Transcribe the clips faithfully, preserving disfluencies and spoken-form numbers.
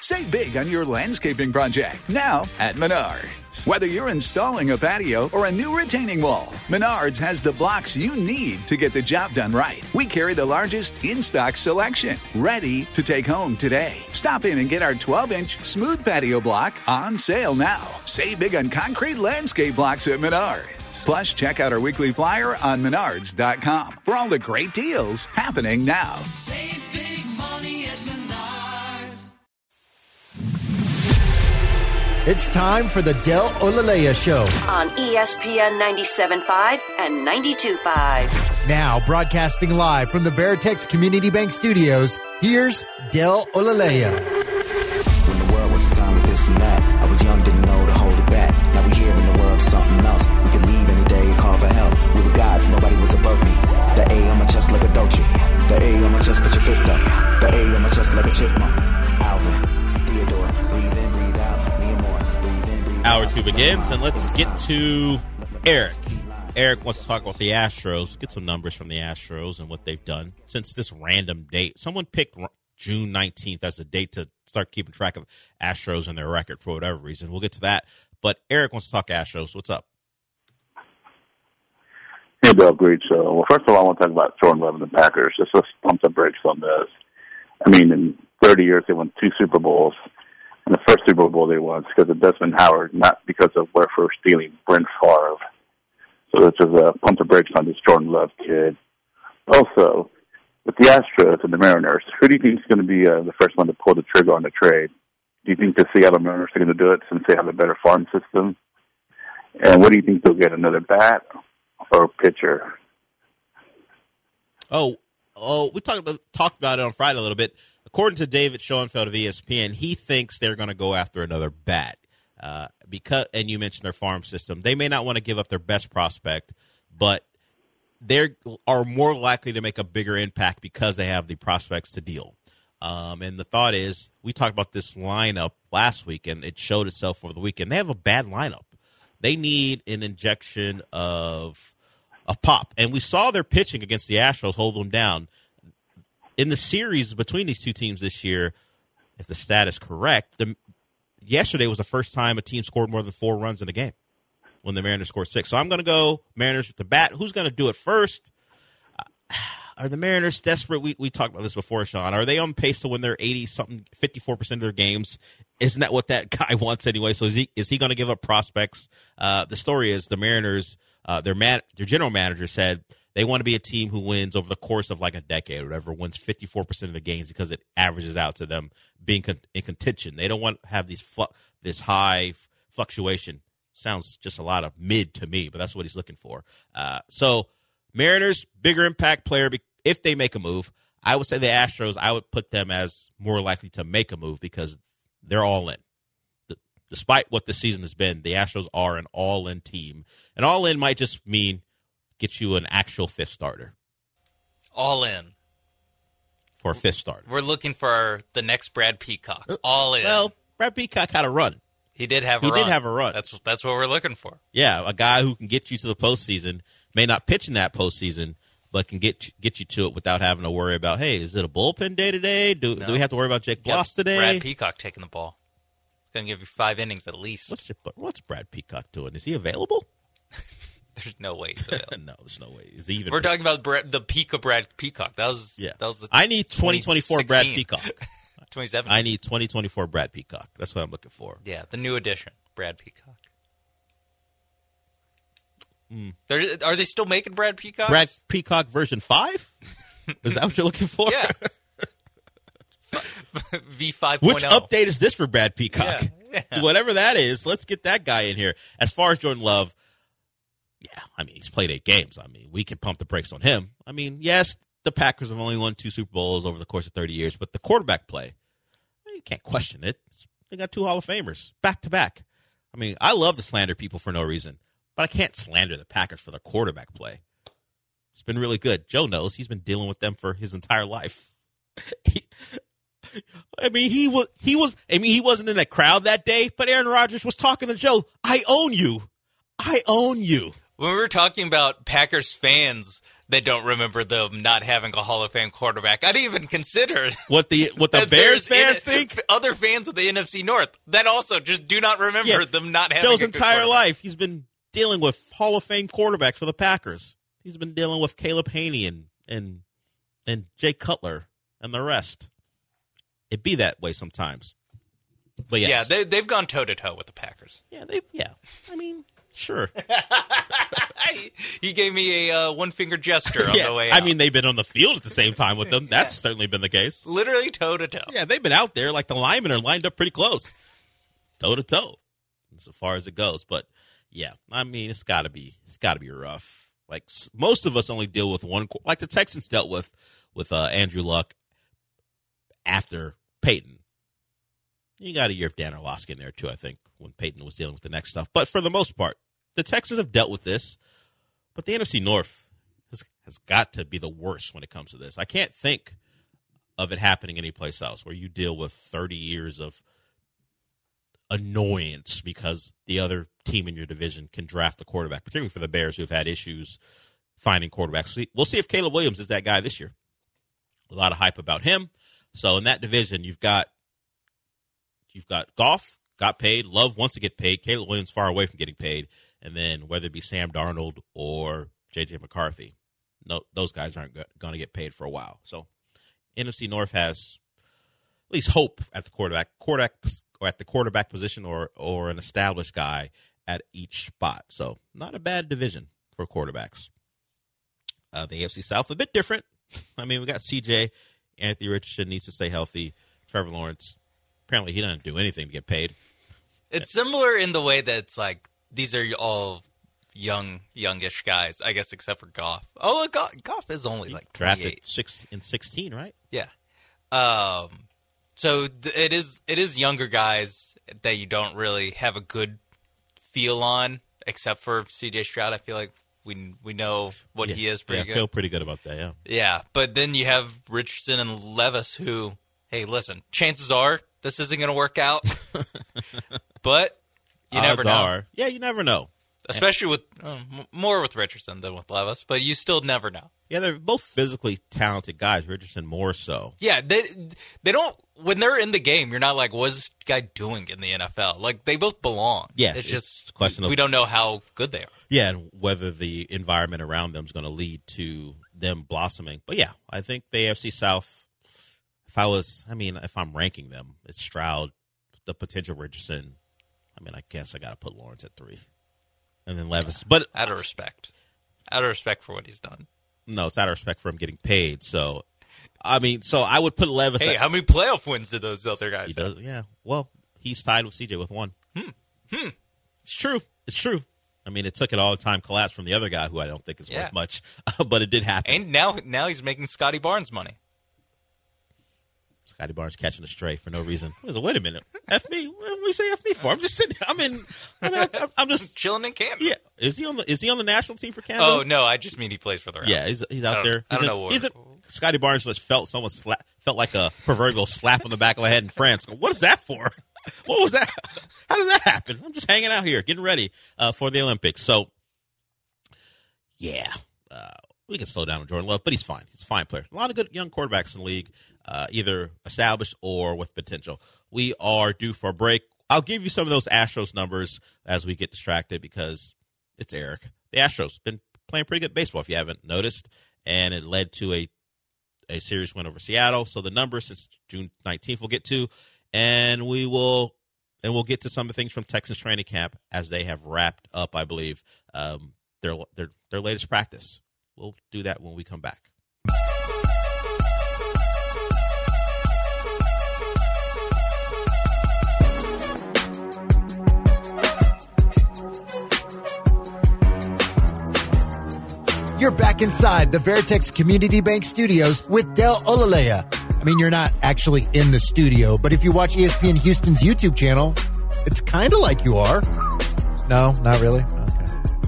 Save big on your landscaping project now at Menards. Whether you're installing a patio or a new retaining wall, Menards has the blocks you need to get the job done right. We carry the largest in-stock selection, ready to take home today. Stop in and get our twelve-inch smooth patio block on sale now. Save big on concrete landscape blocks at Menards. Plus, check out our weekly flyer on menards dot com for all the great deals happening now. Save big money at Menards. It's time for the Del Olalea Show on E S P N ninety-seven point five and ninety-two point five. Now, broadcasting live from the Veritex Community Bank Studios, here's Del Olalea. When the world was a time of this and that, I was young, didn't know to hold it back. Now we here in the world, something else. We could leave any day and call for help. We were gods, nobody was above me. The A on my chest like a Dolce. The A on my chest, put your fist up. The A on my chest like a chipmunk. Alvin, Theodore, breathe in, breathe out. Me and more, breathe in, breathe out. Hour two begins, and let's get to Eric. Eric wants to talk about the Astros, get some numbers from the Astros and what they've done since this random date. Someone picked June nineteenth as a date to start keeping track of Astros and their record for whatever reason. We'll get to that. But Eric wants to talk Astros. What's up? Hey, Bill, great show. Well, first of all, I want to talk about Jordan Love and the Packers. Just let's pump the brakes on this. I mean, in thirty years, they won two Super Bowls. And the first Super Bowl they won is because of Desmond Howard, not because of Wherefore stealing Brent Favre. So let's just uh, pump the brakes on this Jordan Love kid. Also, with the Astros and the Mariners, who do you think is going to be uh, the first one to pull the trigger on the trade? Do you think the Seattle Mariners are going to do it since they have a better farm system? And what do you think they'll get, another bat or pitcher? Oh, oh, we talked about talked about it on Friday a little bit. According to David Schoenfeld of E S P N, he thinks they're going to go after another bat. Uh, because, and you mentioned their farm system. They may not want to give up their best prospect, but they are more likely to make a bigger impact because they have the prospects to deal. Um, and the thought is, we talked about this lineup last week, and it showed itself over the weekend. They have a bad lineup. They need an injection of of pop. And we saw their pitching against the Astros hold them down. In the series between these two teams this year, if the stat is correct, the, yesterday was the first time a team scored more than four runs in a game when the Mariners scored six. So I'm going to go Mariners with the bat. Who's going to do it first? Uh, Are the Mariners desperate? We we talked about this before, Sean. Are they on pace to win their eighty-something, fifty-four percent of their games? Isn't that what that guy wants anyway? So is he is he going to give up prospects? Uh, the story is the Mariners, uh, their man, their general manager said they want to be a team who wins over the course of like a decade or whatever, wins fifty-four percent of the games because it averages out to them being con- in contention. They don't want to have these fl- this high fluctuation. Sounds just a lot of mid to me, but that's what he's looking for. Uh, so Mariners, bigger impact player if they make a move. I would say the Astros, I would put them as more likely to make a move because they're all in. D- despite what the season has been, the Astros are an all-in team. And all-in might just mean get you an actual fifth starter. All in. For a fifth starter. We're looking for the next Brad Peacock. All in. Well, Brad Peacock had a run. He did have a he run. He did have a run. That's that's what we're looking for. Yeah, a guy who can get you to the postseason, may not pitch in that postseason, but can get get you to it without having to worry about, hey, is it a bullpen day today? Do, no. do we have to worry about Jake Bloss today? Brad Peacock taking the ball. He's going to give you five innings at least. What's, your, what's Brad Peacock doing? Is he available? There's no way he's available. No, there's no way. Is he even? We're talking about Brad, the peak of Brad Peacock. That was yeah. That was the I need twenty twenty-four Brad Peacock. twenty-seven. I need twenty twenty-four Brad Peacock. That's what I'm looking for. Yeah, the new edition, Brad Peacock. Mm. Are they still making Brad Peacock? Brad Peacock version five? Is that what you're looking for? Yeah. V five. Which update is this for Brad Peacock? Yeah. Yeah. Whatever that is, let's get that guy in here. As far as Jordan Love, yeah, I mean, he's played eight games. I mean, we can pump the brakes on him. I mean, yes, the Packers have only won two Super Bowls over the course of thirty years, but the quarterback play, you can't question it. They got two Hall of Famers back to back. I mean, I love to slander people for no reason, but I can't slander the Packers for their quarterback play. It's been really good. Joe knows. He's been dealing with them for his entire life. he, I mean, he was, he was, I mean, he wasn't in that crowd that day, but Aaron Rodgers was talking to Joe. I own you. I own you. When we were talking about Packers fans they don't remember them not having a Hall of Fame quarterback. I didn't even consider what the what the that Bears there's fans N- think. Other fans of the N F C North that also just do not remember Yeah. them not having Joe's a good entire quarterback. life, he's been dealing with Hall of Fame quarterbacks for the Packers. He's been dealing with Caleb Haney and and and Jay Cutler and the rest. It be that way sometimes. But yes. Yeah, they, they've gone toe-to-toe with the Packers. Yeah, they. Yeah, I mean, sure. He gave me a uh, one-finger gesture on yeah, the way I out. mean, they've been on the field at the same time with them. That's Yeah. certainly been the case. Literally toe-to-toe. Yeah, they've been out there like the linemen are lined up pretty close, toe to toe, so far as it goes. But yeah, I mean, it's got to be, it's got to be rough. Like s- most of us only deal with one, qu- like the Texans dealt with with uh, Andrew Luck after Peyton. You got a year of Dan Orlovsky in there, too, I think, when Peyton was dealing with the next stuff. But for the most part, the Texans have dealt with this. But the N F C North has, has got to be the worst when it comes to this. I can't think of it happening anyplace else where you deal with thirty years of annoyance because the other team in your division can draft a quarterback, particularly for the Bears who have had issues finding quarterbacks. We'll see if Caleb Williams is that guy this year. A lot of hype about him. So in that division, you've got You've got Goff, got paid. Love wants to get paid. Caleb Williams far away from getting paid. And then whether it be Sam Darnold or J J McCarthy, no, those guys aren't going to get paid for a while. So N F C North has at least hope at the quarterback, quarterback or at the quarterback position, or or an established guy at each spot. So not a bad division for quarterbacks. Uh, the A F C South a bit different. I mean, we got C J, Anthony Richardson needs to stay healthy. Trevor Lawrence. Apparently, he doesn't do anything to get paid. It's similar in the way that it's like these are all young, youngish guys, I guess, except for Goff. Oh, Goff, Goff is only He like drafted twenty-eight. six in sixteen, right? Yeah. Um. So th- it is. It is younger guys that you don't really have a good feel on, except for C J Stroud. I feel like we we know what yeah. he is pretty yeah, good. I feel pretty good about that. Yeah. Yeah, but then you have Richardson and Levis who, hey, listen, chances are this isn't going to work out, but you Odds never know. are, yeah, you never know. Especially with um, m- more with Richardson than with Levis, but you still never know. Yeah, they're both physically talented guys. Richardson more so. Yeah, they they don't when they're in the game. You're not like, what's this guy doing in the N F L? Like they both belong. Yes, it's it's just a question of- we don't know how good they are. Yeah, and whether the environment around them is going to lead to them blossoming. But yeah, I think the A F C South. If I was, I mean, if I'm ranking them, it's Stroud, the potential Richardson. I mean, I guess I got to put Lawrence at three, and then Levis. But Out of respect, out of respect for what he's done. no, it's out of respect for him getting paid. So, I mean, so I would put Levis. Hey, at, how many playoff wins did those other guys he have? does? Yeah. Well, he's tied with C J with one. Hmm. Hmm. It's true. It's true. I mean, it took an all-time collapse from the other guy, who I don't think is Yeah. worth much, but it did happen. And now, now he's making Scotty Barnes money. Scotty Barnes catching a stray for no reason. Wait a minute. F me? What did we say F me for? I'm just sitting. I'm in. I'm, I'm, I'm just chilling in Canada. Yeah. Is he on the? Is he on the national team for Canada? Oh no, I just mean he plays for the Rams. Yeah, he's he's I out don't- there. I don't He's know in- what- He's in, Scotty Barnes just felt someone slap, felt like a proverbial slap on the back of the head in France. What is that for? What was that? How did that happen? I'm just hanging out here, getting ready uh, for the Olympics. So, yeah, uh, we can slow down on Jordan Love, but he's fine. He's a fine player. A lot of good young quarterbacks in the league, uh, either established or with potential. We are due for a break. I'll give you some of those Astros numbers as we get distracted because it's Eric. The Astros been playing pretty good baseball, if you haven't noticed, and it led to a a series win over Seattle. So the numbers since June nineteenth we'll get to, and we will and we'll get to some of the things from Texas training camp as they have wrapped up, I believe, um, their their their latest practice. We'll do that when we come back. You're back inside the Veritex Community Bank Studios with Del Olaleya. I mean, you're not actually in the studio, but if you watch E S P N Houston's YouTube channel, it's kind of like you are. No, not really? Okay.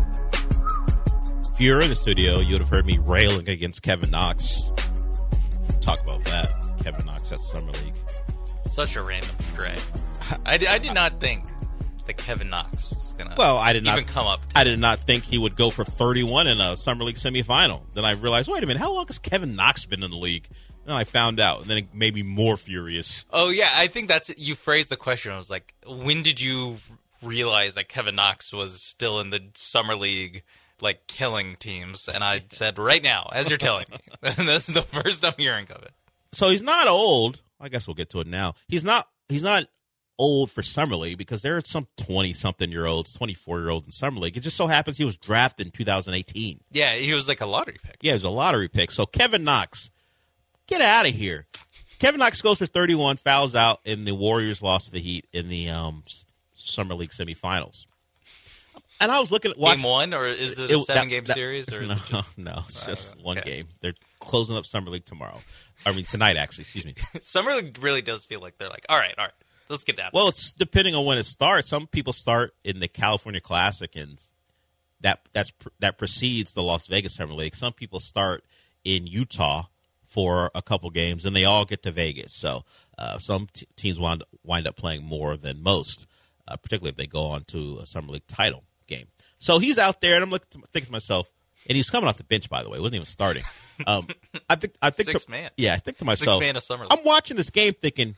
If you were in the studio, you would have heard me railing against Kevin Knox. Talk about that. Kevin Knox at Summer League. Such a random stray. I, did- I did not think that Kevin Knox was gonna. Well, I did not even come up. To. I did not think he would go for thirty-one in a Summer League semifinal. Then I realized, wait a minute, how long has Kevin Knox been in the league? Then I found out, and then it made me more furious. Oh yeah, I think that's you phrased the question. I was like, when did you realize that Kevin Knox was still in the Summer League, like killing teams? And I said, right now, as you're telling me. And this is the first I'm hearing of it. So he's not old. I guess we'll get to it now. He's not. He's not old for Summer League because there are some twenty-something-year-olds, twenty-four-year-olds in Summer League. It just so happens he was drafted in two thousand eighteen. Yeah, he was like a lottery pick. Yeah, he was a lottery pick. So Kevin Knox, get out of here. Kevin Knox goes for thirty-one, fouls out, and the Warriors lost to the Heat in the um, Summer League semifinals. And I was looking at watching, game one, or is it a seven-game series? Or is no, it just, no, it's just know. one Okay. game. They're closing up Summer League tomorrow. I mean, tonight, actually. Excuse me. Summer League really does feel like they're like, all right, all right, let's get down. Well, it's depending on when it starts. Some people start in the California Classic, and that that's that precedes the Las Vegas Summer League. Some people start in Utah for a couple games, and they all get to Vegas. So uh, some t- teams wind, wind up playing more than most, uh, particularly if they go on to a Summer League title game. So he's out there, and I'm looking to, thinking to myself, and he's coming off the bench, by the way. He wasn't even starting. Um, I think, I think, Six to, man. yeah, I think to myself, Six man of Summer League. I'm watching this game thinking,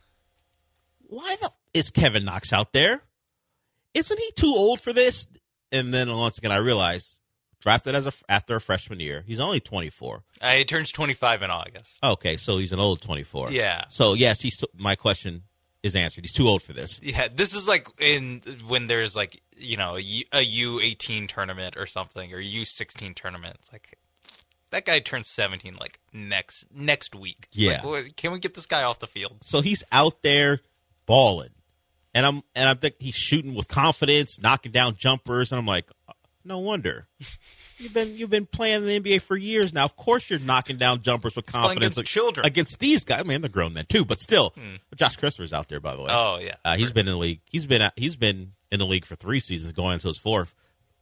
why the is Kevin Knox out there? Isn't he too old for this? And then once again, I realized drafted as a after a freshman year, he's only twenty-four. Uh, he turns twenty-five in August. Okay, so he's an old twenty-four. Yeah. So yes, he's t- my question is answered. He's too old for this. Yeah, this is like in when there's like, you know, a U- a U eighteen tournament or something, or U sixteen tournament. It's like, that guy turns seventeen like next next week. Yeah. Like, what- can we get this guy off the field? So he's out there balling, and I'm and I think he's shooting with confidence, knocking down jumpers, and I'm like, no wonder. You've been you've been playing in the N B A for years now. Of course, you're knocking down jumpers with playing confidence against children. against these guys. I mean, they're grown men too, but still, Josh Christopher's out there, by the way. Oh, yeah. uh, he's been in the league. He's been he's been in the league for three seasons, going into his fourth.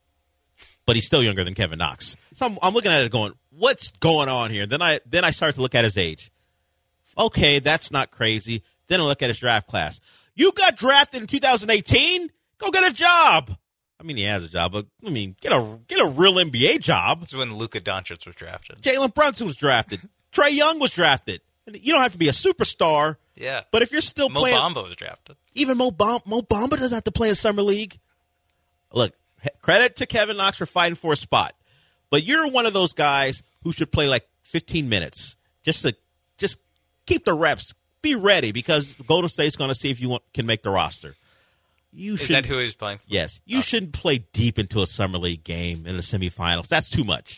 But he's still younger than Kevin Knox. So I'm, I'm looking at it, going, "What's going on here?" Then I then I start to look at his age. Okay, that's not crazy. Then I look at his draft class. You got drafted in two thousand eighteen. Go get a job. I mean, he has a job, but I mean, get a get a real N B A job. That's when Luka Doncic was drafted. Jalen Brunson was drafted. Trae Young was drafted. You don't have to be a superstar. Yeah. But if you're still Mo playing, Bamba was drafted. even Mo, Bam- Mo Bamba doesn't have to play in Summer League. Look, he- credit to Kevin Knox for fighting for a spot, but you're one of those guys who should play like fifteen minutes just to just keep the reps. Be ready because Golden State's going to see if you want, can make the roster. You Is should. that who he's playing for? Yes. You shouldn't play deep into a Summer League game in the semifinals. That's too much.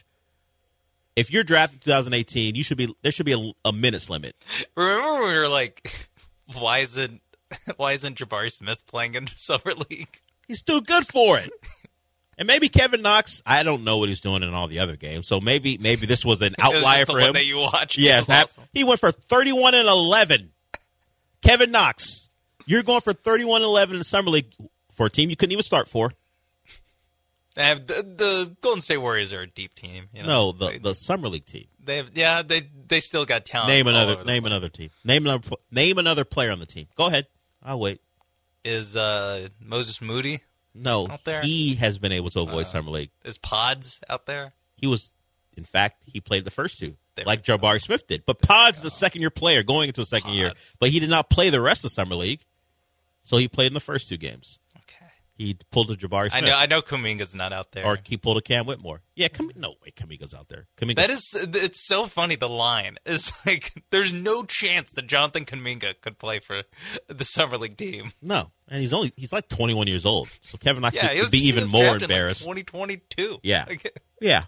If you're drafted in twenty eighteen, you should be there should be a, a minutes limit. Remember when we were like, why isn't why isn't Jabari Smith playing in Summer League? He's too good for it. And maybe Kevin Knox, I don't know what he's doing in all the other games. So maybe maybe this was an It was outlier just the for one him. that you watched. Yes, It was awesome. he went for thirty-one and eleven. Kevin Knox, you're going for thirty-one and eleven in the Summer League for a team you couldn't even start for. They have the, the Golden State Warriors are a deep team. You know? No, the, They- the Summer League team. They have, yeah, they they still got talent. Name all another over the name place. another team. Name another pl- name another player on the team. Go ahead. I'll wait. Is uh, Moses Moody? No, Out there? he has been able to avoid Uh, Summer League. Is Pods out there? He was, in fact, he played the first two, There like we go. Jabari Smith did. But Pods is a second-year player going into a second year, Pods. but he did not play the rest of Summer League, so he played in the first two games. Okay. He pulled a Jabari Smith. I know. I know. Kuminga's not out there. Or he pulled a Cam Whitmore. Yeah, Kam- no way Kamiga's out there. Kaminga. That is, it's so funny. The line is like, there's no chance that Jonathan Kuminga could play for the Summer League team. No, and he's only he's like twenty-one years old, so Kevin Knox Yeah, he should was, be he even was more drafted in, like, embarrassed. twenty twenty-two. Yeah. Like, Yeah.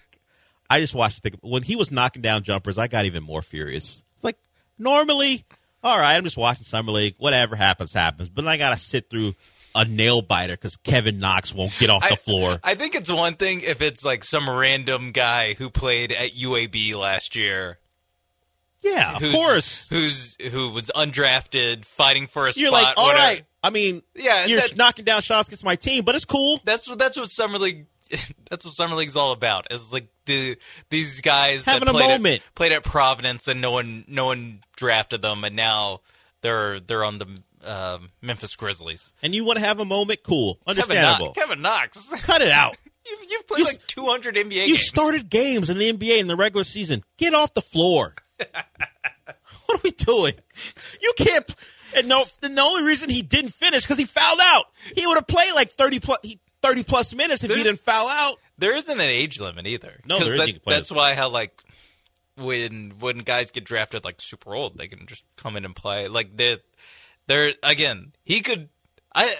I just watched the, when he was knocking down jumpers, I got even more furious. It's like, normally, all right, I'm just watching Summer League. Whatever happens, happens. But I got to sit through a nail biter because Kevin Knox won't get off the I, floor. I think it's one thing if it's like some random guy who played at U A B last year. Yeah, of who's, course. Who's who was undrafted, fighting for a You're spot. like, all whatever. right. I mean, Yeah, you're that- knocking down shots against my team, but it's cool. That's what that's what Summer League. That's what Summer League's all about. Is like the these guys Having that a played moment. At, played at Providence and no one no one drafted them, and now they're they're on the um, Memphis Grizzlies. And you want to have a moment? Cool. Kevin, Understandable. Knox, Kevin Knox. Cut it out. You've, you've played You- like two hundred N B A You games. started games in the N B A in the regular season. Get off the floor. What are we doing? You can't. And no, the only reason he didn't finish because he fouled out. He would have played like thirty plus, thirty plus minutes if There's- he didn't foul out. There isn't an age limit either. No, 'Cause there isn't. that- You can play That's this- why how like when when guys get drafted like super old, they can just come in and play. Like they, they're again. He could. I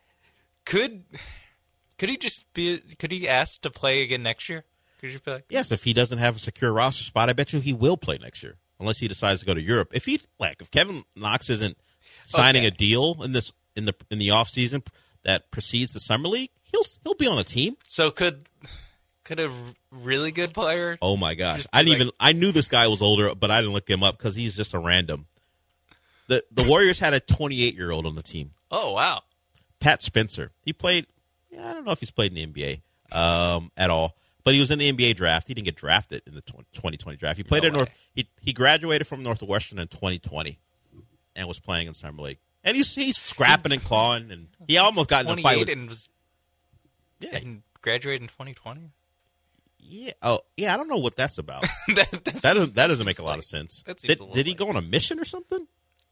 could. Could he just be? Could he ask to play again next year? Could you be like, Yes, if he doesn't have a secure roster spot, I bet you he will play next year, unless he decides to go to Europe. If he like, if Kevin Knox isn't signing Okay. a deal in this in the in the off season that precedes the summer league, he'll he'll be on the team. so could could a really good player? Oh my gosh, Just be I didn't like- even I knew this guy was older, but I didn't look him up because he's just a random. the The Warriors had a twenty-eight year old on the team, Oh wow. Pat Spencer. He played. Yeah, I don't know if he's played in the N B A um, at all, but he was in the N B A draft. He didn't get drafted in the twenty twenty draft. He played No at North. way. He he graduated from Northwestern in twenty twenty, and was playing in summer league. And he's he's scrapping and clawing, and he almost got in a fight twenty-eight with. and was Yeah, and graduated in twenty twenty. yeah. Oh, yeah. I don't know what that's about. that, that's, That doesn't that doesn't make a lot of sense. that seems Did, a little did he like- go on a mission or something?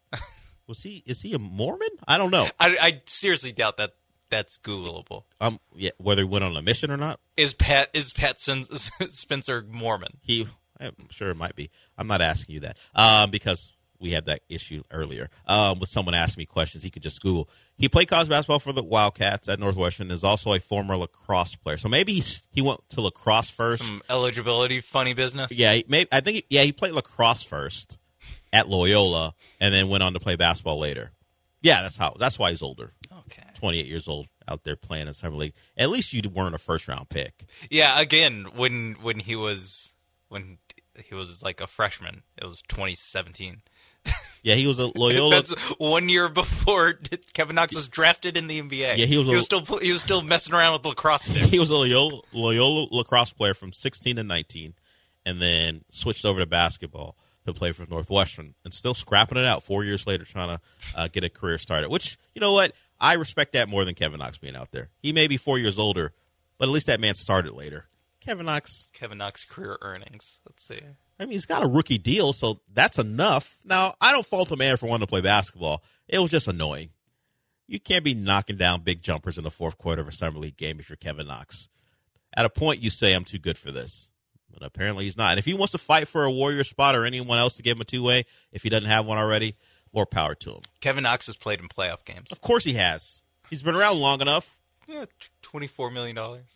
Was he is he a Mormon? I don't know. I, I seriously doubt that that's Googleable. Um, yeah, whether he went on a mission or not, Is Pat is Pat Sen- Spencer Mormon? he. I'm sure it might be. I'm not asking you that um, because we had that issue earlier um, with someone asking me questions. He could just Google. He played college basketball for the Wildcats at Northwestern. Is also a former lacrosse player. So maybe he's, he went to lacrosse first. Some eligibility funny business. Yeah, he, maybe I think. He, yeah, he played lacrosse first at Loyola, and then went on to play basketball later. Yeah, that's how. That's why he's older. Okay. twenty-eight years old out there playing in summer league. At least you weren't a first round pick. Yeah. Again, when when he was when he was like a freshman, it was twenty seventeen. Yeah, he was a Loyola. That's one year before Kevin Knox was drafted in the N B A. Yeah, he was He a- was still pl- he was still messing around with lacrosse sticks. He was a Loyola, Loyola lacrosse player from sixteen to nineteen, and then switched over to basketball to play for Northwestern, and still scrapping it out four years later, trying to uh, get a career started. Which, you know what, I respect that more than Kevin Knox being out there. He may be four years older, but at least that man started later. Kevin Knox, Kevin Knox career earnings. Let's see. I mean, he's got a rookie deal, so that's enough. Now, I don't fault a man for wanting to play basketball. It was just annoying. You can't be knocking down big jumpers in the fourth quarter of a summer league game if you're Kevin Knox. At a point, you say, I'm too good for this. But apparently he's not. And if he wants to fight for a Warrior spot or anyone else to give him a two-way, if he doesn't have one already, more power to him. Kevin Knox has played in playoff games. Of course he has. He's been around long enough. Yeah, twenty-four million dollars.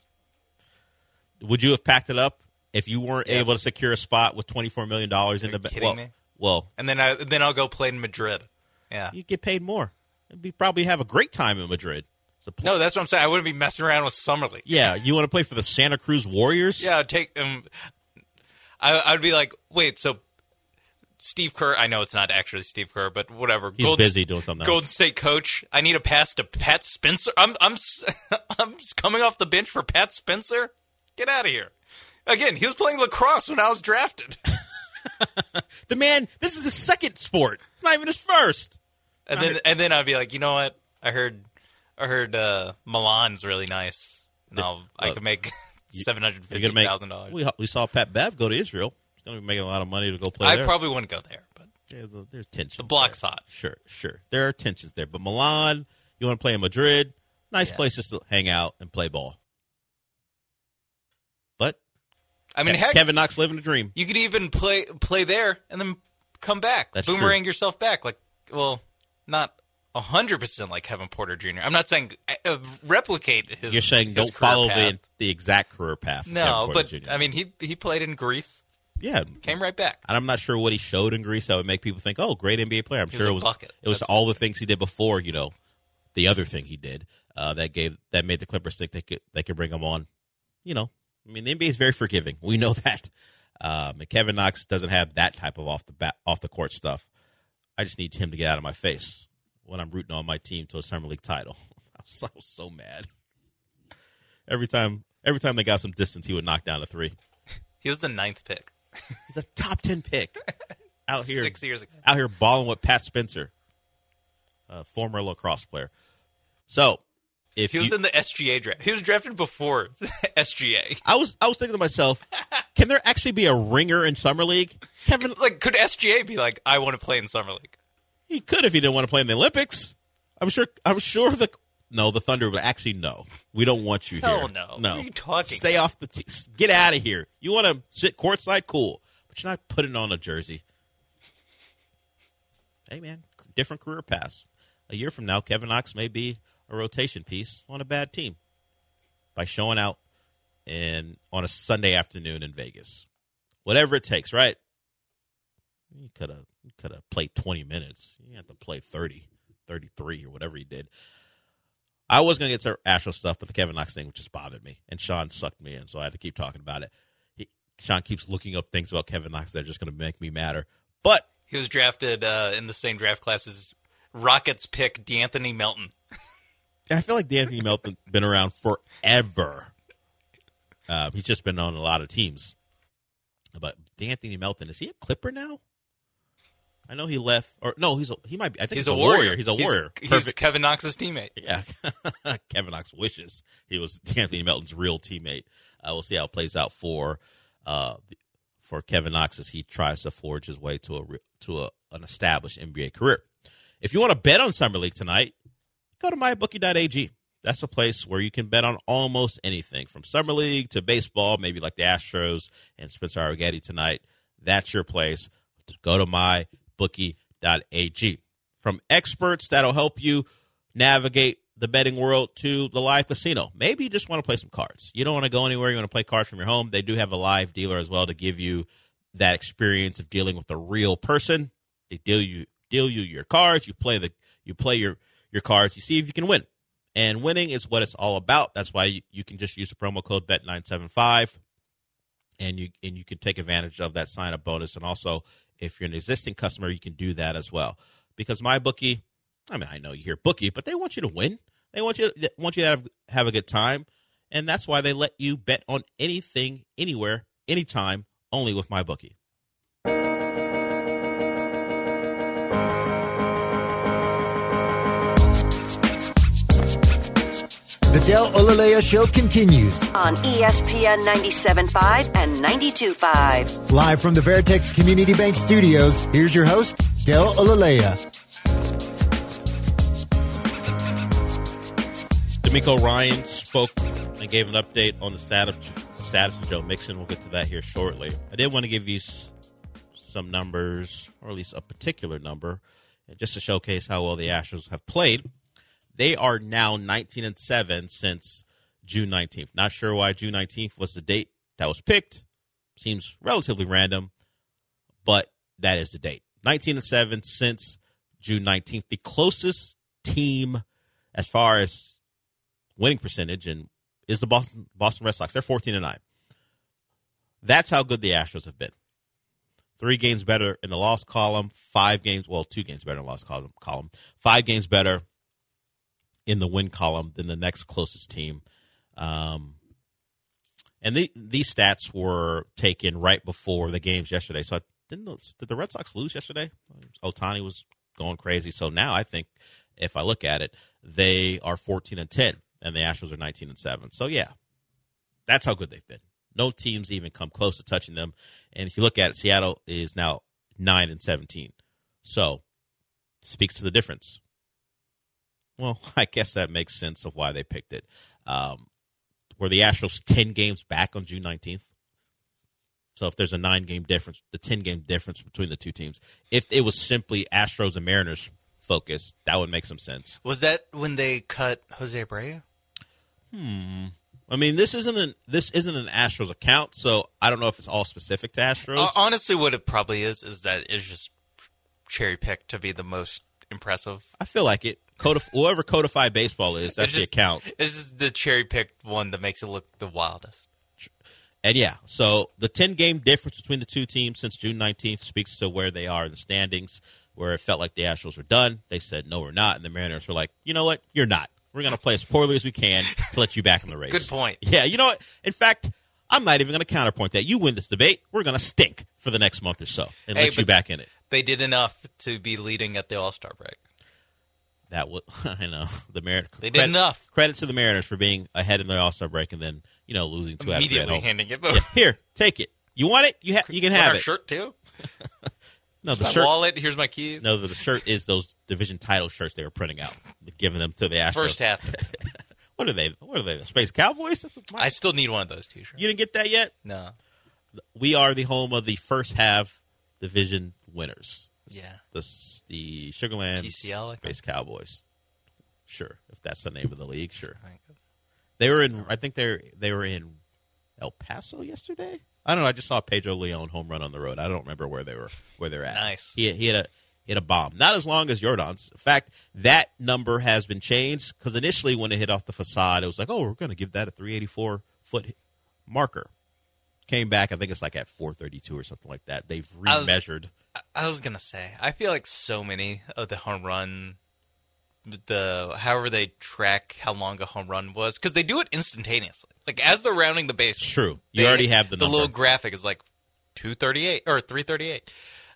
Would you have packed it up if you weren't Yes. able to secure a spot with twenty-four million dollars in Are the you ba- kidding well, me? well, And then I then I'll go play in Madrid. Yeah. you get paid more. And be probably have a great time in Madrid. So pl- No, that's what I'm saying. I wouldn't be messing around with Summer League. Yeah, you want to play for the Santa Cruz Warriors? Yeah, I'd take um I I'd be like, wait, so Steve Kerr, I know it's not actually Steve Kerr, but whatever. He's busy doing something else. Golden State coach, I need a pass to Pat Spencer. I'm I'm s- I'm coming off the bench for Pat Spencer. Get out of here. Again, he was playing lacrosse when I was drafted. The man, this is his second sport. It's not even his first. And then and then I'd be like, you know what? I heard I heard uh, Milan's really nice. And I'll, I Look, could make seven hundred You're fifty gonna make. thousand dollars. We we saw Pat Bev go to Israel. He's going to be making a lot of money to go play I there. probably wouldn't go there, but Yeah, there's- there's tensions. the block's there. hot. Sure, sure. There are tensions there. But Milan, you want to play in Madrid? Nice Yeah. places to hang out and play ball. But I mean, Ke- heck, Kevin Knox living the dream. you could even play play there and then come back, That's boomerang true. yourself back. Like, well, not a hundred percent like Kevin Porter Junior I'm not saying uh, replicate his. You're saying his don't career follow path. the the exact career path. of Kevin No, Porter but Junior I mean, he he played in Greece, yeah, came right back. and I'm not sure what he showed in Greece that would make people think, "Oh, great N B A player." I'm He sure was a it was bucket. it was That's- all the things he did before, you know, the other thing he did uh, that gave that made the Clippers think they could they could bring him on. You know, I mean, the N B A is very forgiving. We know that. Um, and Kevin Knox doesn't have that type of off the bat, off the court stuff. I just need him to get out of my face when I'm rooting on my team to a summer league title. I was, I was so mad. Every time, every time they got some distance, he would knock down a three. He was the ninth pick He's a top ten pick out here, six years ago. out here balling with Pat Spencer. a former lacrosse player. So, if He was you, in the S G A draft. He was drafted before S G A. I was I was thinking to myself, can there actually be a ringer in summer league? Kevin, Like, could S G A be like, I want to play in summer league? he could if he didn't want to play in the Olympics. I'm sure. I'm sure the no, the Thunder would actually no. We don't want you Hell here. no. No, What are you talking Stay about? off the. T- get out of here. You want to sit courtside? Cool, but you're not putting on a jersey. Hey man, different career paths. A year from now, Kevin Knox may be a rotation piece on a bad team by showing out in on a Sunday afternoon in Vegas. Whatever it takes, right? You could have you could have played twenty minutes. You have to play thirty, thirty-three, or whatever he did. I was going to get to Astro stuff, but the Kevin Knox thing just bothered me, and Sean sucked me in, so I had to keep talking about it. He, Sean keeps looking up things about Kevin Knox that are just going to make me madder. But He was drafted uh, in the same draft class as Rockets pick DeAnthony Melton. I feel like D'Anthony Melton's been around forever. Uh, he's just been on a lot of teams. But D'Anthony Melton, is he a Clipper now? I know he left, or no, he's a, he might be. I think He's he's, a a warrior. warrior. He's a He's- warrior. He's, Perfect. Kevin Knox's teammate. Yeah, Kevin Knox wishes he was D'Anthony Melton's real teammate. Uh, we'll see how it plays out for uh, for Kevin Knox as he tries to forge his way to a re- to a, an established N B A career. If you want to bet on Summer League tonight, go to my bookie dot a g. That's a place where you can bet on almost anything from Summer League to baseball, maybe like the Astros and Spencer Arrighetti tonight. That's your place. Go to my bookie dot a g. From experts that'll help you navigate the betting world to the live casino. Maybe you just want to play some cards. You don't want to go anywhere. You want to play cards from your home. They do have a live dealer as well to give you that experience of dealing with a real person. They deal you deal you your cards. You play the you play your your cards. You see if you can win. And winning is what it's all about. That's why you, you can just use the promo code bet nine seven five, and you and you can take advantage of that sign-up bonus. And also, if you're an existing customer, you can do that as well. Because MyBookie, I mean, I know you hear bookie, but they want you to win. They want you they want you to have, have a good time. And that's why they let you bet on anything, anywhere, anytime, only with MyBookie. The Del Olaleya Show continues. On E S P N ninety-seven point five and ninety-two point five. Live from the Veritex Community Bank Studios, here's your host, Del Olaleya. D'Amico Ryan spoke and gave an update on the status, status of Joe Mixon. We'll get to that here shortly. I did want to give you s- some numbers, or at least a particular number, just to showcase how well the Astros have played. They are now nineteen and seven since June nineteenth. Not sure why June nineteenth was the date that was picked. Seems relatively random, but that is the date. nineteen and seven since June nineteenth. The closest team as far as winning percentage and is the Boston Boston Red Sox. They're fourteen and nine. That's how good the Astros have been. Three games better in the loss column, five games, well, two games better in the loss column, column. Five games better in the win column than the next closest team. Um, and the, these stats were taken right before the games yesterday. So I didn't know, did the Red Sox lose yesterday? Ohtani was going crazy. So now I think if I look at it, they are fourteen and ten, and the Astros are nineteen and seven. So yeah, that's how good they've been. No teams even come close to touching them. And if you look at it, Seattle is now nine and seventeen. So speaks to the difference. Well, I guess that makes sense of why they picked it. Um, were the Astros ten games back on June nineteenth? So if there's a nine-game difference, the ten-game difference between the two teams, if it was simply Astros and Mariners focus, that would make some sense. Was that when they cut Jose Abreu? Hmm. I mean, this isn't an this isn't an Astros account, so I don't know if it's all specific to Astros. Uh, honestly, what it probably is is that it's just cherry picked to be the most impressive. I feel like it. Codif- whoever Codified Baseball is, that's It's the just- account. It's just the cherry picked one that makes it look the wildest. And yeah, so the ten-game difference between the two teams since June nineteenth speaks to where they are in the standings, where it felt like the Astros were done. They said, no, we're not. And the Mariners were like, you know what? You're not. We're going to play as poorly as we can to let you back in the race. Good point. Yeah, you know what? In fact, I'm not even going to counterpoint that. You win this debate, we're going to stink for the next month or so and Hey, let you but back in it. They did enough to be leading at the All-Star break. That was, I know, the Mariners. They did enough. Credit to the Mariners for being ahead in the All-Star break and then, you know, losing two out of three at Immediately home. handing it. Yeah, here, take it. You want it? You ha- You can Want have our it. shirt too? No, the My shirt. wallet. Here's my keys. No, the, the shirt is those division title shirts they were printing out, giving them to the Astros. First half. What are they? What are they? The Space Cowboys? That's what my- I still need one of those T-shirts. you didn't get that yet? No. We are the home of the first half division winners. Yeah. The the Sugarland P C L, I think. Space Cowboys. Sure, if that's the name of the league, sure. I think. They were in. I think they they were in El Paso yesterday. I don't know. I just saw Pedro Leon home run on the road. I don't remember where they were where they're at. Nice. He he had a he had a bomb. Not as long as Jordan's. In fact, that number has been changed because initially when it hit off the facade, it was like, oh, we're going to give that a three eighty-four foot marker. Came back. I think it's like at four thirty-two or something like that. They've I was- remeasured. I was gonna say, I feel like so many of the home run, the however they track how long a home run was, because they do it instantaneously. Like as they're rounding the base, True. You they- already have the the number. little graphic is like two thirty eight or three thirty eight.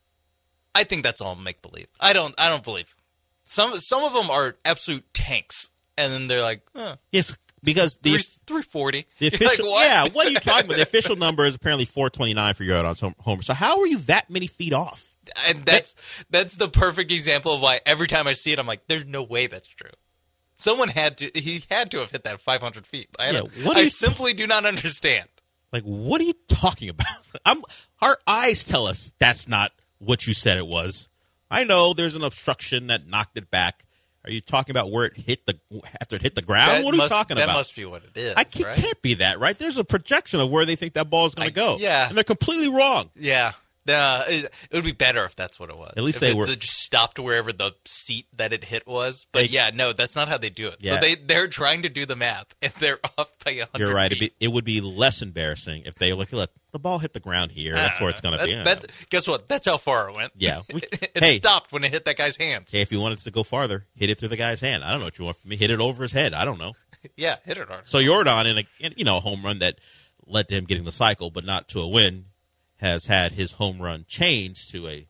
I think that's all make believe. I don't. I don't believe. Some some of them are absolute tanks, and then they're like, huh, Yes, because the three three forty. The official, yeah, what are you talking about? The official number is apparently four twenty-nine for Jordan's home- homer. So how are you that many feet off? And that's that's the perfect example of why every time I see it, I'm like, there's no way that's true. Someone had to. He had to have hit that five hundred feet. I, Yeah, don't- what are I you- simply do not understand. Like, what are you talking about? I'm, our eyes tell us that's not what you said it was. I know there's an obstruction that knocked it back. Are you talking about where it hit the after it hit the ground? That what are must, you talking that about? That must be what it is. I can't, right? can't be that, right? There's a projection of where they think that ball is going I- to go. yeah. And they're completely wrong. Yeah. Uh, it, it would be better if that's what it was. At least if they it's, were- it just stopped wherever the seat that it hit was. But They- yeah, no, that's not how they do it. Yeah. So they they're trying to do the math, and they're off by a hundred. You're right. It'd Feet. be, it would be less embarrassing if they were like, look, the ball hit the ground here. That's where it's going to That- be. that- guess what? That's how far it went. Yeah. We- it hey. stopped when it hit that guy's hands. Hey, if you wanted to go farther, hit it through the guy's hand. I don't know what you want from me. Hit it over his head. I don't know. Yeah, hit it hard. So Jordan, in a in, you know a home run that led to him getting the cycle, but not to a win, has had his home run changed to a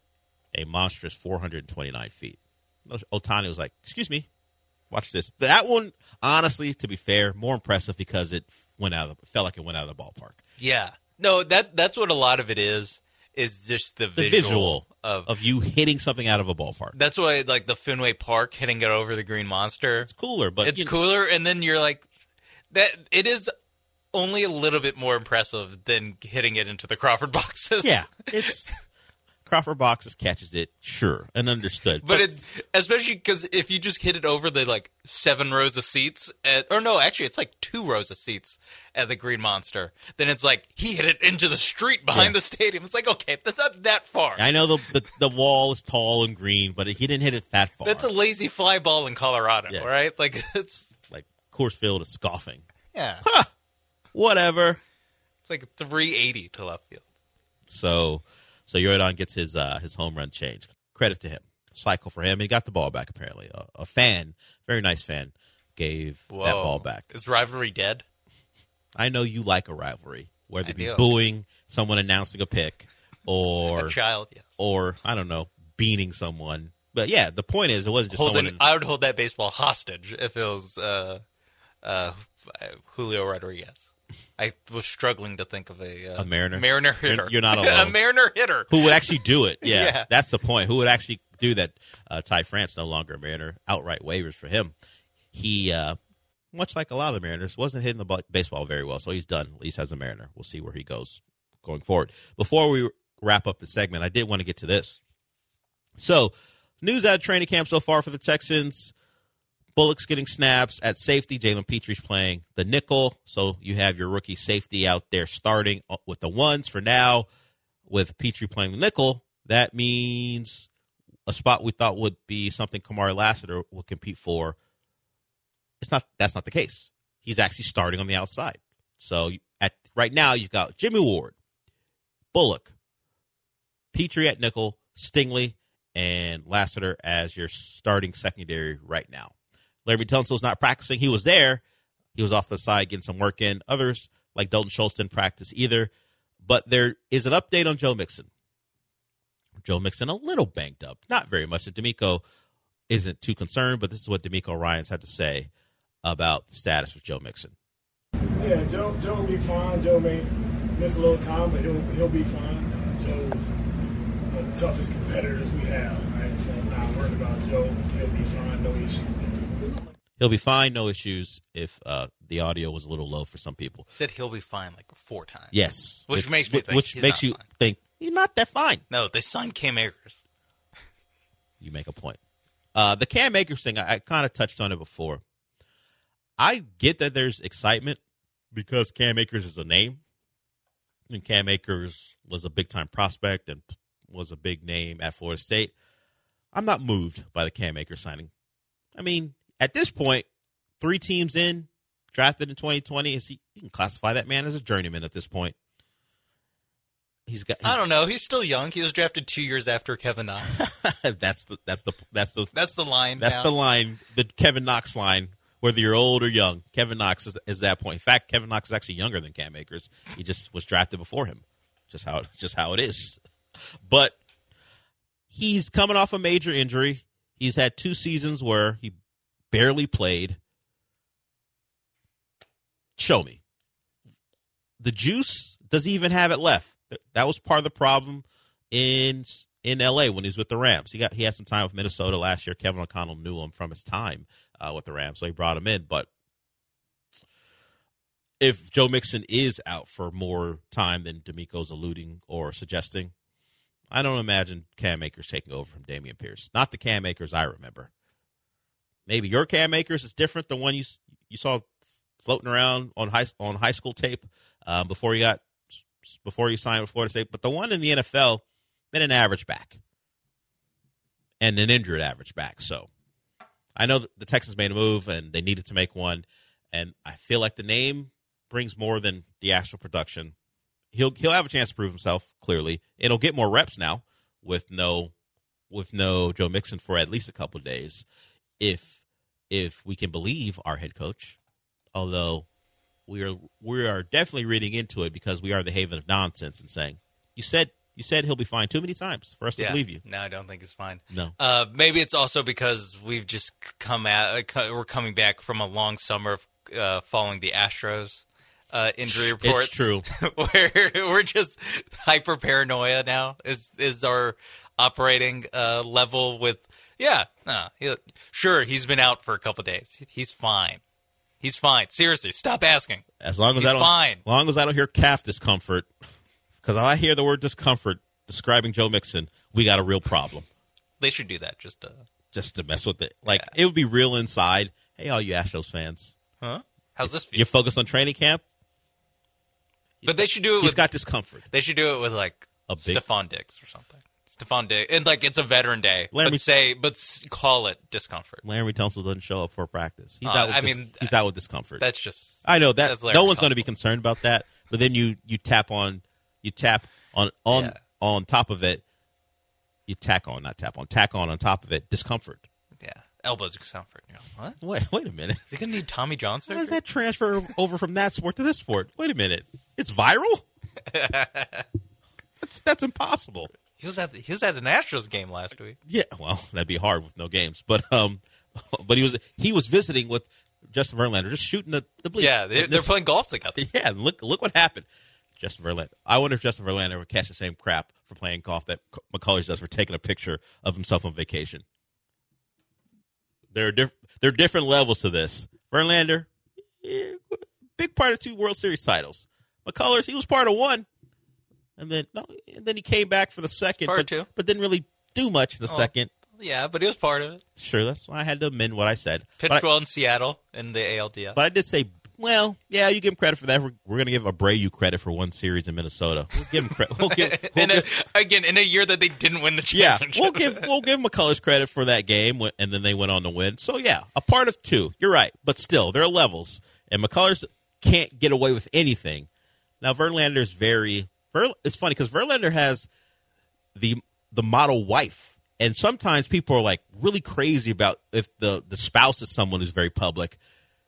a monstrous four hundred twenty-nine feet. Ohtani was like, "Excuse me, watch this." That one, honestly, to be fair, more impressive because it went out. Of the, felt like it went out of the ballpark. Yeah. No, that that's what a lot of it is. Is just the, The visual, visual of. of you hitting something out of a ballpark. That's why, like the Fenway Park hitting it over the Green Monster. It's cooler, but It's you know, cooler, and then you're like, that. It is only a little bit more impressive than hitting it into the Crawford boxes. Yeah, it's Crawford boxes catches it, sure, and understood. But it, especially because if you just hit it over the like seven rows of seats, at, or no, actually it's like two rows of seats at the Green Monster. Then it's like he hit it into the street behind Yeah. the stadium. It's like, okay, that's not that far. I know the, the the wall is tall and green, but he didn't hit it that far. That's a lazy fly ball in Colorado, Yeah. right? Like it's like Coors Field is scoffing. yeah, Whatever. it's like three eighty to left field. So so Jordan gets his uh, his home run changed. Credit to him. Cycle for him. He got the ball back apparently. A, a fan, very nice fan, gave Whoa. that ball back. Is rivalry dead? I know you like a rivalry, whether I it be do. booing someone announcing a pick or A child, yes. or I don't know, beating someone. But yeah, the point is it wasn't just Holding, someone in, I would hold that baseball hostage if it was uh, uh, Julio Rodriguez. I was struggling to think of a uh, A Mariner? Mariner You're- hitter. you're not a alone. Mariner hitter. who would actually do it. Yeah, Yeah. that's the point. Who would actually do that? Uh, Ty France, no longer a Mariner. Outright waivers for him. He, uh, much like a lot of the Mariners, wasn't hitting the ball, baseball very well, so he's done, at least as a Mariner. We'll see where he goes going forward. Before we wrap up the segment, I did want to get to this. So, news out of training camp so far for the Texans. Bullock's getting snaps at safety. Jalen Petrie's playing the nickel. So you have your rookie safety out there starting with the ones for now. With Petrie playing the nickel, that means a spot we thought would be something Kamari Lassiter would compete for. It's not. That's not the case. He's actually starting on the outside. So at right now you've got Jimmy Ward, Bullock, Petrie at nickel, Stingley, and Lassiter as your starting secondary right now. Larry Tunsil's not practicing. He was there. He was off the side getting some work in. Others, like Dalton Schultz, didn't practice either. But there is an update on Joe Mixon. Joe Mixon a little banged up. Not very much. D'Amico isn't too concerned, but this is what D'Amico Ryans had to say about the status with Joe Mixon. Yeah, Joe Joe will be fine. Joe may miss a little time, but he'll he'll be fine. Uh, Joe's one of the toughest competitors we have, right? So I'm not worried about Joe. He'll be fine, no issues there. He'll be fine, no issues, if uh, the audio was a little low for some people. Said he'll be fine like four times. Yes. Which It- makes me think Which he's makes not you fine. think, he's not that fine. No, they signed Cam Akers. You make a point. Uh, the Cam Akers thing, I, I kind of touched on it before. I get that there's excitement because Cam Akers is a name. And Cam Akers was a big-time prospect and was a big name at Florida State. I'm not moved by the Cam Akers signing. I mean, at this point, three teams in, drafted in twenty twenty, is he, you can classify that man as a journeyman at this point. He's got. I don't know. He's still young. He was drafted two years after Kevin Knox. that's the that's the that's the That's the line. That's now. the line, the Kevin Knox line, whether you're old or young. Kevin Knox is, is that point. In fact, Kevin Knox is actually younger than Cam Akers. He just was drafted before him. Just how just how it is. But he's coming off a major injury. He's had two seasons where he barely played. Show me. The juice, does he even have it left? That was part of the problem in in L A when he was with the Rams. He got he had some time with Minnesota last year. Kevin O'Connell knew him from his time uh, with the Rams, so he brought him in. But if Joe Mixon is out for more time than D'Amico's alluding or suggesting, I don't imagine Cam Akers taking over from Dameon Pierce. Not the Cam Akers I remember. Maybe your Cam Akers is different than one you you saw floating around on high on high school tape um, before he got before he signed with Florida State. But the one in the N F L, been an average back and an injured average back. So I know that the Texans made a move and they needed to make one, and I feel like the name brings more than the actual production. He'll he'll have a chance to prove himself. Clearly, it'll get more reps now with no with no Joe Mixon for at least a couple of days, if if we can believe our head coach. Although we are we are definitely reading into it because we are the haven of nonsense and saying you said you said he'll be fine too many times for us to yeah. believe you. No, I don't think it's fine. No, uh, maybe it's also because we've just come at we're coming back from a long summer of uh, following the Astros. Uh, injury reports. It's true. Where we're just hyper paranoia now is is our operating uh, level with yeah no he, sure he's been out for a couple days. He's fine. He's fine. Seriously, stop asking. As long as he's I don't, fine. As long as I don't hear calf discomfort, because if I hear the word discomfort describing Joe Mixon, we got a real problem. They should do that just to just to mess with it. Like Yeah. it would be real inside. Hey, all you Astros fans, huh? How's this feel? you're focused on training camp. But they should do it He's with got discomfort. They should do it with like A big- Stephon Diggs or something. Stephon Diggs, and like it's a veteran day. Larry- but say, but s- call it discomfort. Larry Tunsil doesn't show up for practice. He's Uh, out. With I dis- mean, he's out with discomfort. That's just. I know that that's Larry no one's going to be Tunsil. concerned about that. But then you you tap on you tap on on Yeah. on top of it. You tack on, not tap on, tack on on top of it. Discomfort. Yeah, elbows discomfort. You know what? Wait, wait a minute. Is he gonna need Tommy John How does surgery? that transfer over from that sport to this sport? Wait a minute. It's viral? that's that's impossible. He was at the, he was at an Astros game last week. Yeah, well, that'd be hard with no games. But um, but he was he was visiting with Justin Verlander, just shooting the the bleep. Yeah, they, Like they're this- playing golf together. Yeah, look look what happened. Justin Verlander. I wonder if Justin Verlander would catch the same crap for playing golf that McCullers does for taking a picture of himself on vacation. There are diff- there are different levels to this. Verlander, yeah, big part of two World Series titles. McCullers, he was part of one, and then no, and then he came back for the second, Part but, two. but didn't really do much in the Oh. second. Yeah, but he was part of it. Sure, that's why I had to amend what I said. Pitched But I- well in Seattle in the A L D S. But I did say, well, yeah, you give him credit for that. We're, we're going to give Abreu credit for one series in Minnesota. We'll give him credit. We'll give, we'll in a, give, again, in a year that they didn't win the yeah, championship. we'll give we'll give McCullers credit for that game, wh- and then they went on to win. So yeah, a part of two. You're right, but still, there are levels, and McCullers can't get away with anything. Now Verlander's very. Ver, it's funny because Verlander has the the model wife, and sometimes people are like really crazy about if the the spouse is someone who's very public.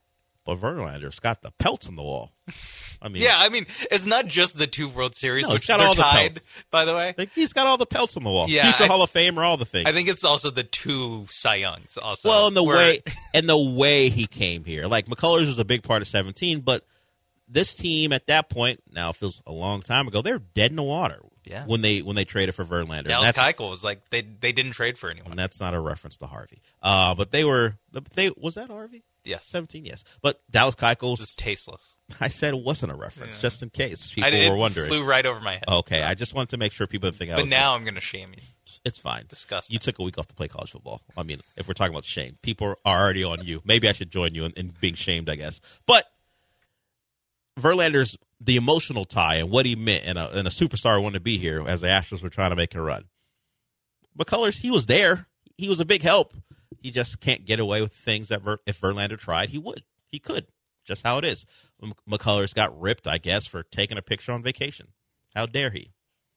but Verlander's got the pelts on the wall. I mean, yeah, I mean, it's not just the two World Series, No, he's which got they're all the tied, pelts. by the way. like, he's got all the pelts on the wall. Yeah, Future I- Hall of Famer, all the things. I think it's also the two Cy Youngs. Also, well, in the where- way and the way he came here, like McCullers was a big part of seventeen, but this team at that point now it feels a long time ago. They're dead in the water. Yeah. when they when they traded for Verlander. And Dallas that's, Keuchel was like they they didn't trade for anyone. and that's not a reference to Harvey. Uh, but they were they was that Harvey? Yes, seventeen, yes. But Dallas Keuchel, just tasteless. I said it wasn't a reference, Yeah. just in case people I did, were it wondering. flew right over my head. Okay, I just wanted to make sure people didn't think I but was. now I'm going to shame you. It's fine. Disgusting. You took a week off to play college football. I mean, if we're talking about shame, people are already on you. Maybe I should join you in, in being shamed, I guess. But Verlander's the emotional tie and what he meant, and a, and a superstar wanted to be here as the Astros were trying to make a run. McCullers, he was there. He was a big help. He just can't get away with things that Ver, if Verlander tried, he would. He could. Just how it is. M- McCullers got ripped, I guess, for taking a picture on vacation. How dare he?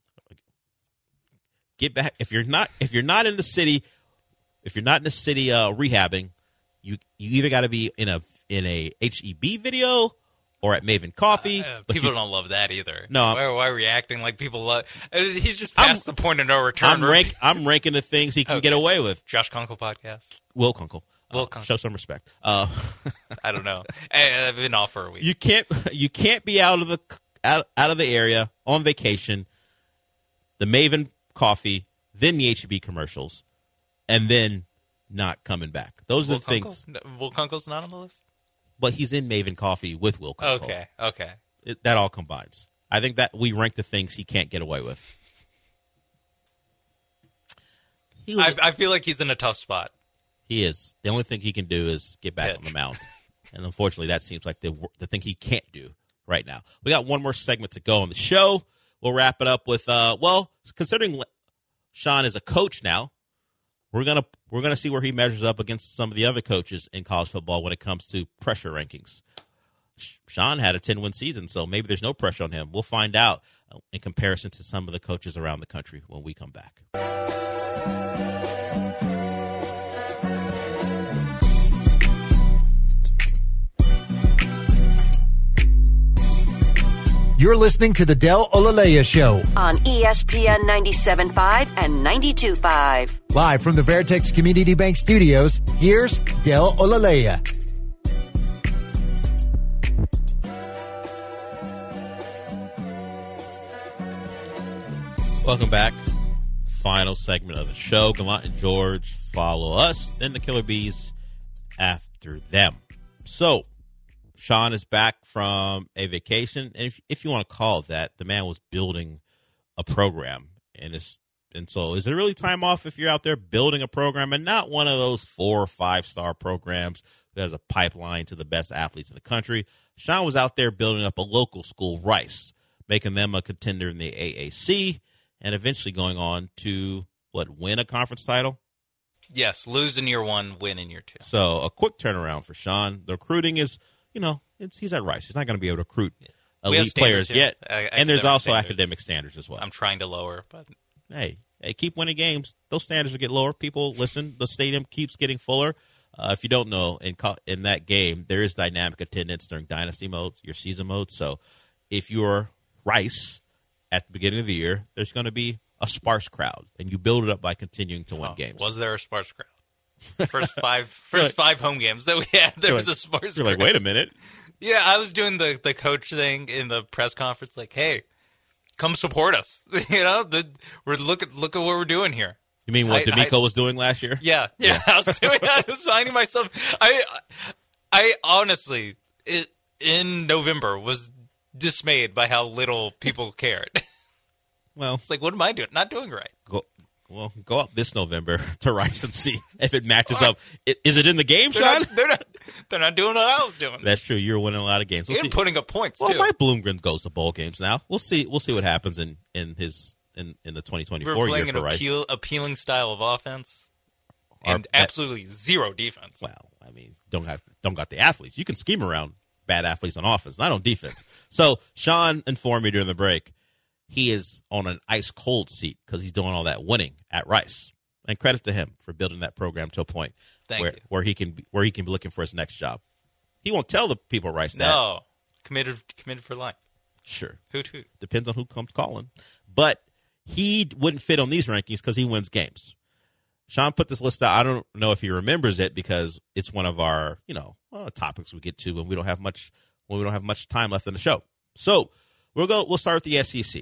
Get back. If you're not, if you're not in the city, if you're not in the city uh, rehabbing, you you either got to be in a in a H E B video or at Maven Coffee. Uh, but people you- don't love that either. No. why, why are we acting like people love? uh, He's just past I'm- the point of no return. I'm rank. I'm ranking the things he can Okay. get away with. Josh Kunkel podcast. Will Kunkel. Will Uh, Kunkel. show some respect. Uh, I don't know. Hey, I've been off for a week. you can't. You can't be out of the out, out of the area on vacation. The Maven Coffee, then the H E B commercials, and then not coming back. Those are Will the Kunkel? things. No, Will Kunkel's not on the list. But he's in Maven Coffee with Will Kunkel. Okay, okay. It, that all combines. I think that we rank the things he can't get away with. He, was, I, I feel like he's in a tough spot. he is. The only thing he can do is get back Pitch. on the mound. And unfortunately, that seems like the the thing he can't do right now. We got one more segment to go on the show. We'll wrap it up with, uh, well, considering Sean is a coach now, we're gonna we're gonna see where he measures up against some of the other coaches in college football when it comes to pressure rankings. Sean had a ten-win season, so maybe there's no pressure on him. We'll find out in comparison to some of the coaches around the country when we come back. You're listening to the Del Olaleya Show, on E S P N ninety-seven point five and ninety-two point five. live from the Veritex Community Bank Studios. Here's Del Olaleya. Welcome back. Final segment of the show. Gallant and George follow us, then the Killer Bees after them. So, Sean is back from a vacation, and if, if you want to call it that, the man was building a program, and it's and so is it really time off if you're out there building a program and not one of those four or five star programs who has a pipeline to the best athletes in the country? Sean was out there building up a local school, Rice, making them a contender in the A A C, and eventually going on to what, win a conference title. Yes, lose in year one, win in year two. So a quick turnaround for Sean. The recruiting is, you know, it's, he's at Rice. He's not going to be able to recruit We have elite players standards here. yet. A- And there's academic also standards. academic standards as well. I'm trying to lower, but Hey, hey, keep winning games. Those standards will get lower. People listen. The stadium keeps getting fuller. Uh, if you don't know, in co- in that game, there is dynamic attendance during dynasty modes, your season mode. So if you're Rice at the beginning of the year, there's going to be a sparse crowd, and you build it up by continuing to win oh, games. was there a sparse crowd? First five, first five home games that we had, there You're was like- a sparse You're crowd. like, wait a minute. Yeah, I was doing the, the coach thing in the press conference, like, hey, come support us. You know, the, we're look at look at what we're doing here. You mean what I- D'Amico I- was doing last year? Yeah, yeah. I was doing. I was finding myself. I, I honestly, it, in November, was dismayed by how little people cared. Well, It's like, what am I doing? Not doing right. go well go up this November to Rice and see if it matches up. I- Is it in the game, They're Sean? not, they're not. They're not doing what I was doing. That's true. You're winning a lot of games. We'll and see. putting up points Well, too. Mike Bloomgren goes to bowl games now. We'll see. We'll see what happens in, in his in, in the twenty we twenty-four were year playing for an Rice. appeal, appealing style of offense, Our- and that- absolutely zero defense. Well, I mean, don't have don't got the athletes. You can scheme around bad athletes on offense, not on defense. So Sean informed me during the break he is on an ice cold seat because he's doing all that winning at Rice. And credit to him for building that program to a point Thank where you. where he can be, where he can be looking for his next job. He He won't tell the people Rice that. No, committed committed for life. Sure. Hoot hoot. Depends on who comes calling. But he wouldn't fit on these rankings because he wins games. Sean put this list out. I don't know if he remembers it because it's one of our, you know, uh, topics we get to when we don't have much when we don't have much time left in the show. So we'll go. We'll start with the S E C.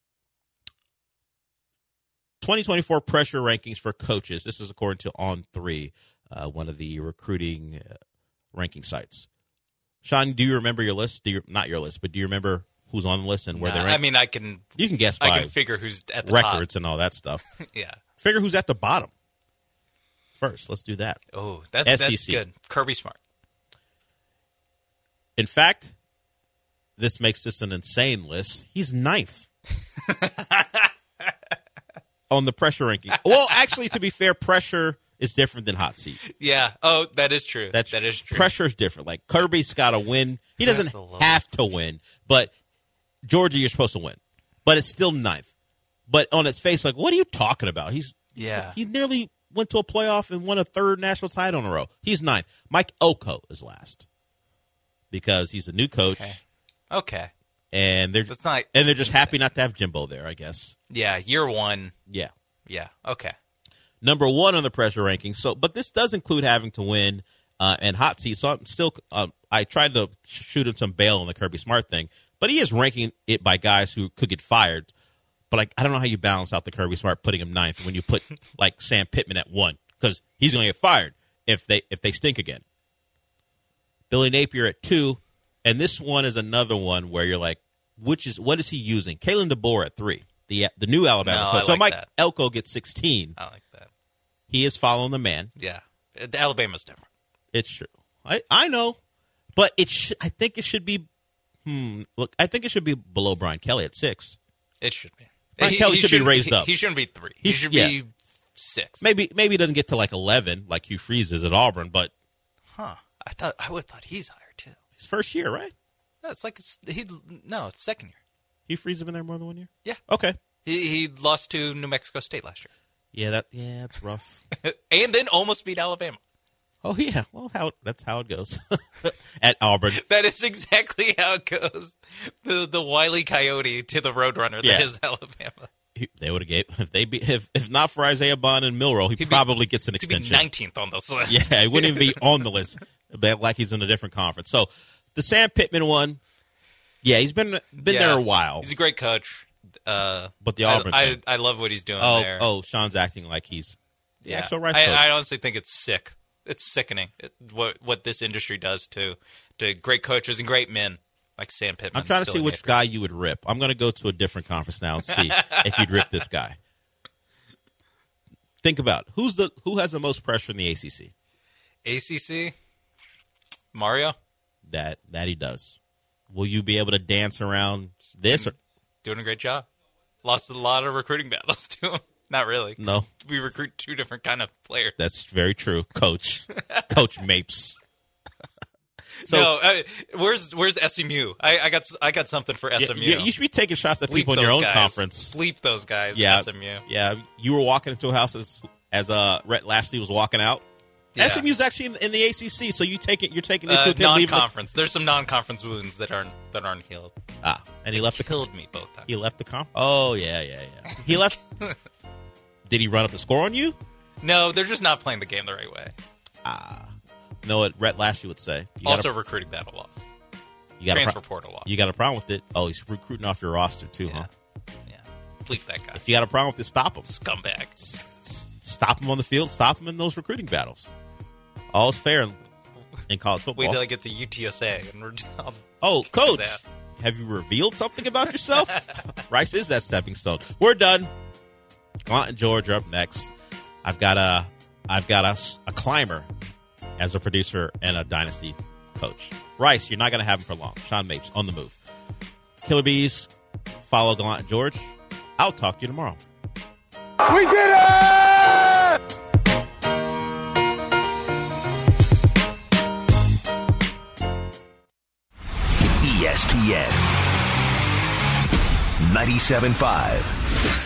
twenty twenty-four pressure rankings for coaches. This is according to On three, uh, one of the recruiting uh, ranking sites. Sean, do you remember your list? Do you, not your list, but do you remember who's on the list and where Nah, they're ranked? I mean, I can. You can guess by I can figure who's at the records top. and all that stuff. Yeah. Figure who's at the bottom first. Let's do that. Oh, that, S E C. that's good. Kirby Smart. In fact, this makes this an insane list. He's ninth on the pressure ranking. Well, actually, to be fair, pressure is different than hot seat. Yeah. Oh, that is true. That's that is true. Pressure's different. Like Kirby's got to win. He That's doesn't the lowest. have to win, but Georgia, you're supposed to win. But it's still ninth. But on its face, like, what are you talking about? He's Yeah. He nearly went to a playoff and won a third national title in a row. He's ninth. Mike Elko is last because he's a new coach. Okay. Okay. And they're That's not and they're just happy not to have Jimbo there, I guess. Yeah. Year one. Yeah. Yeah. Okay. Number one on the pressure ranking. So, but this does include having to win uh, and hot seat. So I'm still. Um, I tried to shoot him some bail on the Kirby Smart thing, but he is ranking it by guys who could get fired. But I, I don't know how you balance out the Kirby Smart putting him ninth when you put like Sam Pittman at one because he's going to get fired if they if they stink again. Billy Napier at two, and this one is another one where you're like, which is what is he using? Kalen DeBoer at three, the the new Alabama No, coach. I So like Mike that. Elko gets sixteen. I like that. He is following the man. Yeah. The Alabama's different. It's true. I, I know, but it sh- I think it should be. Hmm. Look, I think it should be below Brian Kelly at six. It should be. Brian Kelly should be shouldn't- raised he, up. He shouldn't be three. He, He- should yeah. be six. Maybe maybe he doesn't get to like eleven like Hugh Freeze is at Auburn, but Huh. I thought I would have thought he's higher too. his first year, right? That's like it's, he. No, it's second year. Hugh Freeze has been there more than one year. Yeah. Okay. He he lost to New Mexico State last year, Yeah, that yeah, that's rough. and then almost beat Alabama. Oh yeah, well how that's how it goes at Auburn. That is exactly how it goes. The the Wile E. Coyote to the Roadrunner Yeah. that is Alabama. He- They would have gave if they be if, if not for Isaiah Bond and Milrow, he He'd be- probably gets an He'd be extension. nineteenth on this list. Yeah, he wouldn't even be on the list, but like he's in a different conference. So the Sam Pittman one, yeah, he's been been Yeah. there a while. He's a great coach. Uh, But the Auburn I, I, thing. I love what he's doing oh, there. oh, Sean's acting like he's the yeah. actual Rice I, coach. I honestly think it's sick. It's sickening it, what what this industry does to to great coaches and great men like Sam Pittman. I'm trying to see Billy which Napier. guy you would rip. I'm going to go to a different conference now and see if you'd rip this guy. Think about it. who's the who has the most pressure in the A C C. A C C Mario That that he does. Will you be able to dance around this? Or, doing a great job. Lost a lot of recruiting battles to him. Not really. No. We recruit two different kind of players. That's very true, Coach. Coach Mapes. So- no, uh, where's where's S M U? I, I got I got something for S M U. Yeah, you should be taking shots at Bleep people in your those own guys. conference. Bleep those guys. Yeah, S M U. yeah. You were walking into a house as as uh, Rhett Lashley was walking out. Yeah. S M U's actually in, in the A C C, so you take it. You're taking this Uh, with him leaving. the- non-conference. There's some non-conference wounds that aren't that aren't healed. Ah, and he left the Killed me both times. he left the comp. Oh yeah, yeah, yeah. He left. Did he run up the score on you? No, they're just not playing the game the right way. No, what Rhett Lashley would say. You Also, got a, recruiting battle loss. you got a Transfer pro- portal loss. You got a problem with it? Oh, he's recruiting off your roster too, huh? Yeah. Bleep that guy. If you got a problem with it, stop him. Scumbag. Stop him on the field. Stop him in those recruiting battles. All's fair in, in college football. Wait till I get to U T S A. And we're, I'll Oh, kick Coach, his ass. have you revealed something about yourself? Rice is that stepping stone. We're done. Gallant and George are up next. I've got a, I've got a, a climber as a producer and a dynasty coach. Rice, you're not going to have him for long. Sean Mapes on the move. Killer Bees, follow Gallant and George. I'll talk to you tomorrow. We did it! E S P N ninety-seven point five.